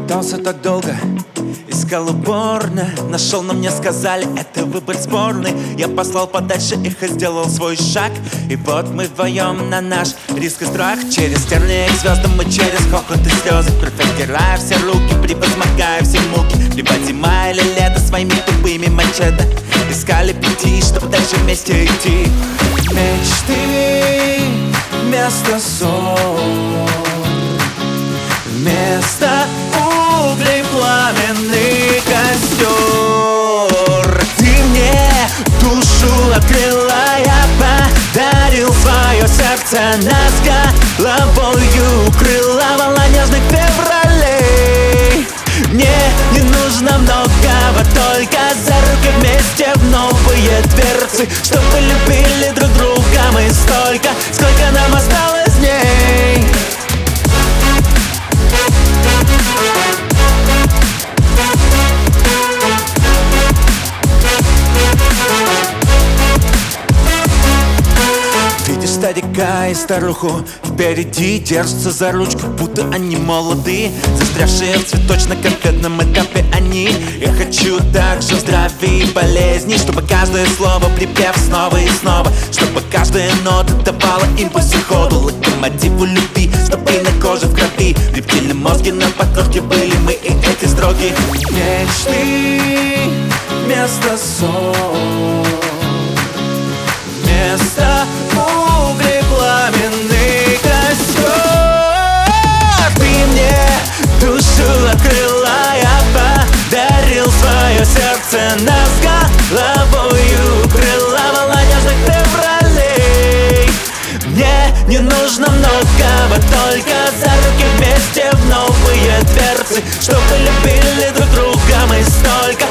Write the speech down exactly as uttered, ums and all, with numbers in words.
Пытался так долго, искал уборно, нашел, но мне сказали, это выбор спорный. Я послал подальше их и сделал свой шаг. И вот мы вдвоем на наш риск и страх. Через тернии к звездам мы через хохот и слезы. Кровь оттирая все руки, превозмогая все муки. Либо зима или лето своими тупыми мачете. Искали пути, чтобы дальше вместе идти. Мечты вместо ссор, вместо углей пламенный костер. Ты мне душу открыла, я подарил свое сердце, нас головою укрыла волна нежных февралей. Мне не нужно многого, только за руки вместе в новые дверцы, чтобы любили друг друга мы столько, сколько нам осталось дней. Старика и старуху впереди держатся за ручку, будто они молодые, застрявшие в цветочно-конфетном этапе они. Я хочу также в здравии и болезни, чтобы каждое слово припев снова и снова, чтобы каждая нота давала импульсы ходу, локомотиву любви, чтобы на коже в крови, в рептильном мозге на подкорке были мы и эти строки. Мечты вместо ссор, вместо углей пламенный костер. Ты мне душу открыла, я подарил свое сердце, нас головою укрыла волна нежных февралей. Мне не нужно многого, только за руки вместе в новые дверцы, чтобы любили друг друга мы столько,